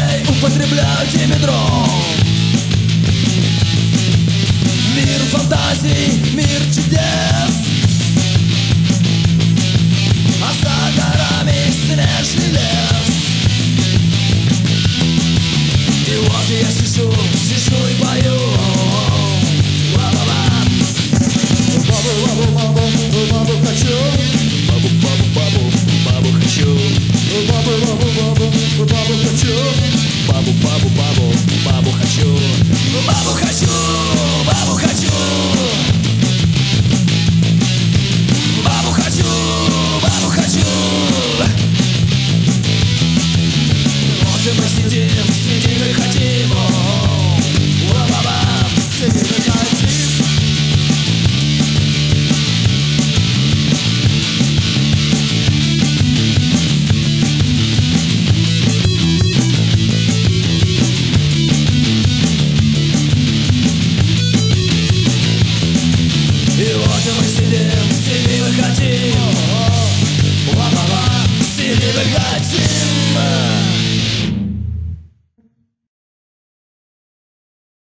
людей употребляют димедрон. Мир фантазий, мир чудес, а за горами снежный лес. И вот я сижу и пою. Бабу хочу, бабу хочу, бабу хочу, бабу хочу, бабу хочу, бабу хочу, бабу хочу, бабу хочу. Вот и мы сидим и хотим. Сидим и хотим. Сидим и хотим, сидим и хотим.